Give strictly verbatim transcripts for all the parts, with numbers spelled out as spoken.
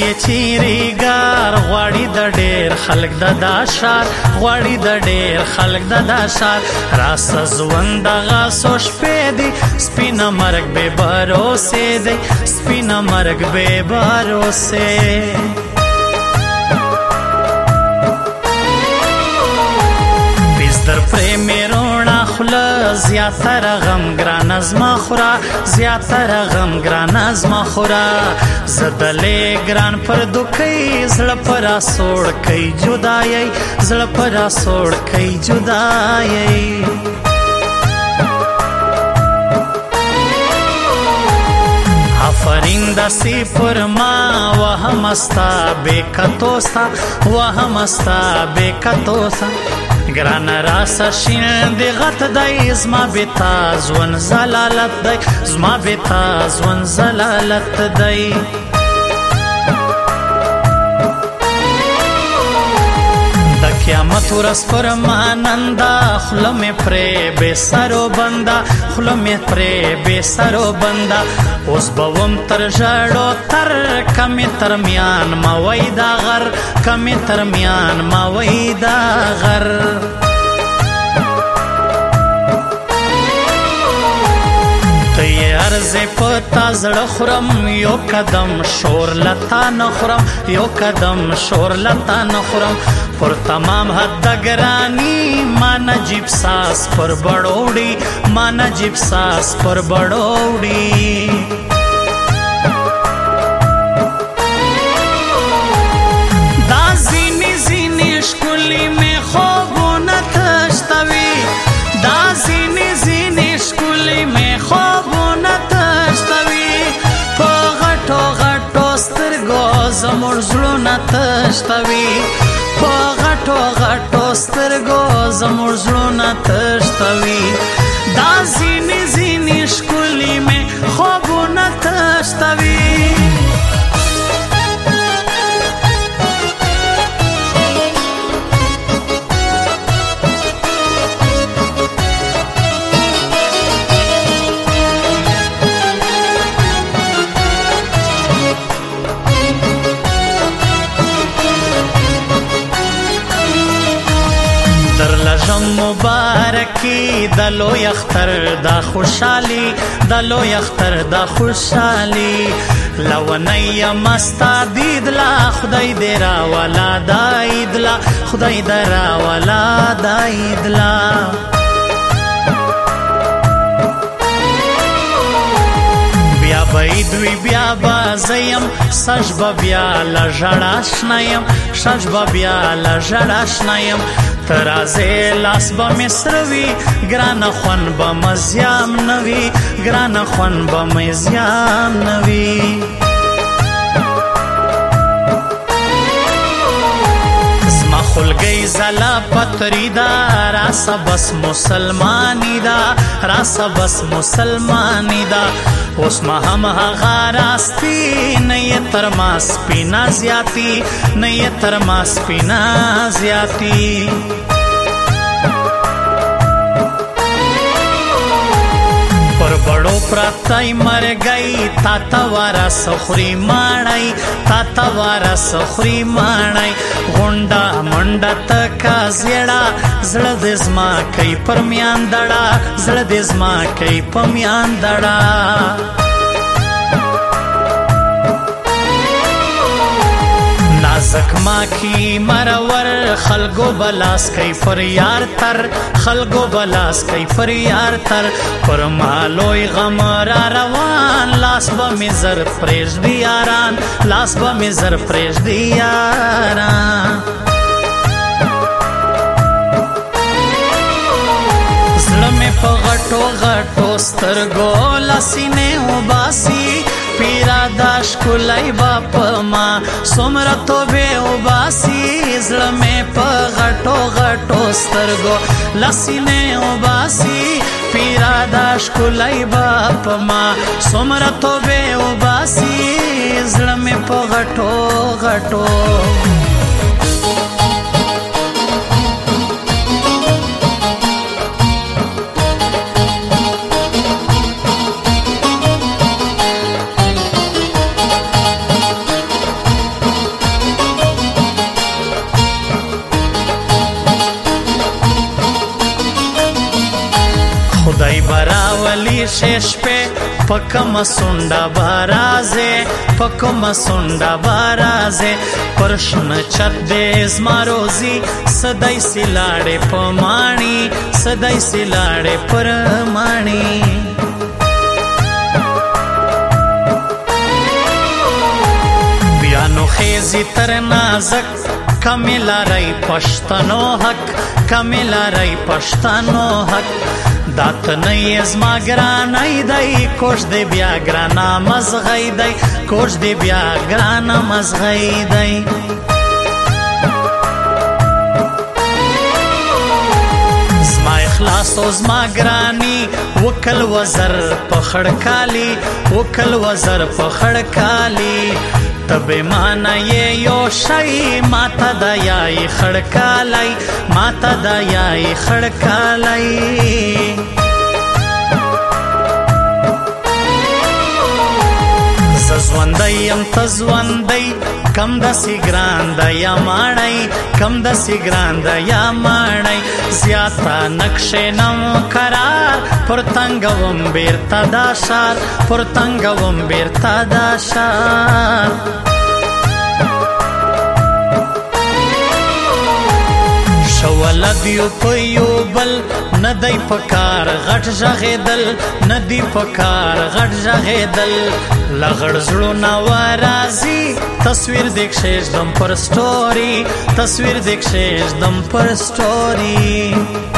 چیری ګار غواړي د ډېر خلک د دا شار غواړي د ډېر خلک د دا شار راسه ژوند دغه څو شپې دي سپینه مرګ بې بروسې دی سپینه مرګ بې بروسې در پرېمې روڼه خوله زیاتره غم ګرانه زما خوره زیاتره غم ګرانه زما خوره زه دلې ګران پر دوکۍ زړه په راسوړ کوي جدایۍ زړه په راسوړ کوي جدایۍ آفرین داسې پر ما وهم استا بې کتو ستا وهم استا بې کتو ستا ګران راسه شین د غت دی زما بتا ژوند زلالت دی زما بتا ژوند زلالت دی د قیامت ورځ پر ما نندا خوله مې پرې بې سرو بنده خوله مې پرې بې سرو بنده اوس به وم تر ژړو تر کمې تر میان ما وی دا غر کمې تر میان ما وی دا غر ته یې عرضې په تا زړه خورم یو قدم شور لتا نه خورم یو قدم شور لتا نه خورم پر تمام حد ګرانی ما نجیب ساس پر بڑوڑی ما نجیب ساس پر بڑوڑی دا زینی زینی شکلی میں خوبونه تشتوی دا زینی زینی شکلی میں خوبونه تشتوی په غټو غټو سترګو زموږ زړونه تشتوی په غټو غټو سترګو زموږ زړونه تشتوي دا ځینې ځینې ښکلي مې خوبونه تشتوي مبارکی د لوی اختر دا خوشحالی د لوی اختر دا خوشحالی لونی مستا دیدلا خدای دې راولا دا ایدلا خدای دې راولا دا ایدلا بیا بایدوی بیا بازیم سج با بیا لژړا شنایم سج با بیا لژړا شنایم ترازه لاس با مصروی گران خون با مزیام نوی گران خون با مزیام نوی زما خلگی زلا پتری دا راسا بس مسلمانی دا راسا بس مسلمانی دا اوس ما هم هغه راستی نه یې تر ما سپینا زیاتی نه یې تر ما سپینا زیاتی پر بڑو پراتای مرګی تا تا وارا سخری ماړی تا تا وارا سخری ماړی غونډا منډا تکا زیړه زړه د زما کوي پر میان دړه زړه د زما کوي په میان دړه زکما کی مرور خلگو بلاس کئی فریار تر خلگو بلاس کئی فریار تر پر مالوی غم را روان لاس با مزر پریش دیاران لاس با مزر پریش دیاران زړه مې په غټو غټو سترګو لاسینې وباسي پیرا داش کولای باپ ما څومره توبې وباسي زړه مې په غټو غټو سترګو لاسینې وباسي پیرا داش کولای باپ ما څومره توبې وباسي زړه مې په غټو غټو براولی شش په پکم سونډا بارازه پکم سونډا بارازه پرشن چت دې زما روزي سدای سلاړې پمانی سدای سلاړې پرمانی بیا نو خېزي تر نازک کملا رای پښتنو حق کملا رای پښتنو حق دات نه ازما ګرانای دی کوش دی بیا ګرانا مزغی دی کوش دی بیا ګرانا مزغی دی زما اخلاص او زما ګرانی وکل وزر پخړ کالی وکل وزر پخړ کالی تبه مانا یہ یو شای ماتا دا یای خڑکالائی ماتا دا یای خڑکالائی زوندیم تزوندی کم دسی گران دا یا مانای کم دسی گران دا یا مانای زیاتا نقش نم قرار پرتنگوم بیرتا دا شار پرتنگوم بیرتا دا شار شولدیو پیو بل ندی پکار غټ ژغېدل ندی پکار غټ ژغېدل لغړ زړونه ورازي تصویر دیک شېږدم پر سټوري تصویر دیک شېږدم پر سټوري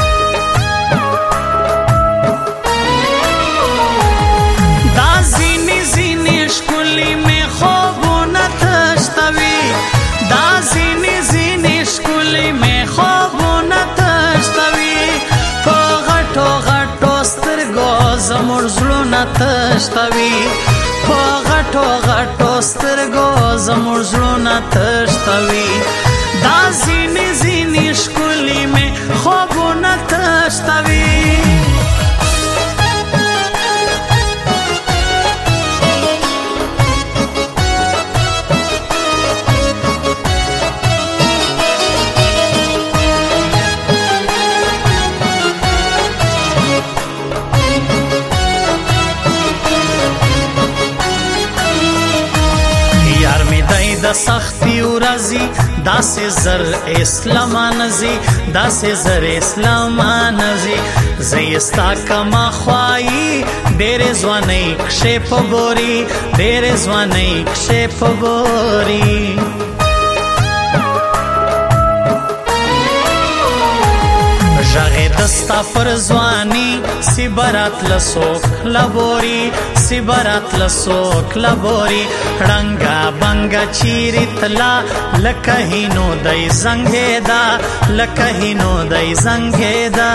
دا ځینې ځینې ښکلي مې خوبونه تښتوي دا ځینې ځینې ښکلي مې خوبونه تښتوي په غټو غټو سترګو زموږ زړونه تښتوي په غټو غټو سترګو زموږ زړونه تښتوي دا ځینې ځینې ښکلي مې خوبونه تښتوي د سختی ورځي داسې زر اسلامانځي داسې زر اسلامانځي زه ستا کما خوایي ډېرې ځوانۍ کښې په بوري ډېرې ځوانۍ کښې په بوري ژغېده ستا پر ځواني سی برات لسوک لبوري سی برات لسوک لبوري ړنګه بنګه چیرې تلا لکه هینو دی زنګېدا لکه هینو دی زنګېدا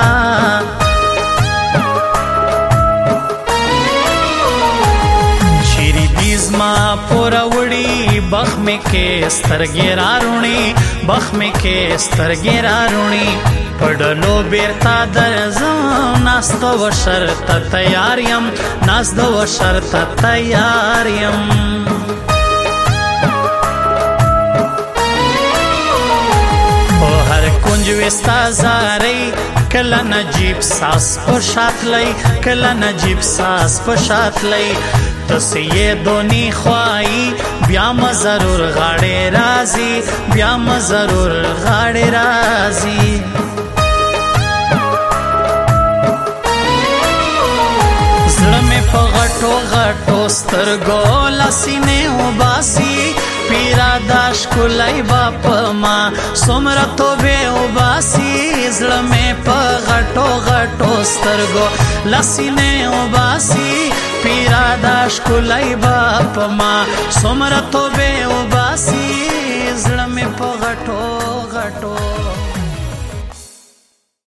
چیرې دي زما پوره وړي بخ مې کې سترګې راروڼې بخ مې کې سترګې راروڼې پډلو بیرتا درځم ناست و شرط تیار یم ناست و شرط تیار یم په هر کنج وستا زاري کله نجیب ساس په شاتلی کله نجیب ساس په شاتلی تسی یې دونی خوایی بیا م ضرور غاړې راځي بیا م ضرور غاړې راځي زړه مې په غټو غټو سترګو لسینې وباسي پیرا دا ښکلی به په ما څومره توبې وباسي زړه مې په غټو غټو سترګو لسینې وباسي پیرا دا ښکلی به په ما څومره توبې وباسي زړه مې په غټو غټو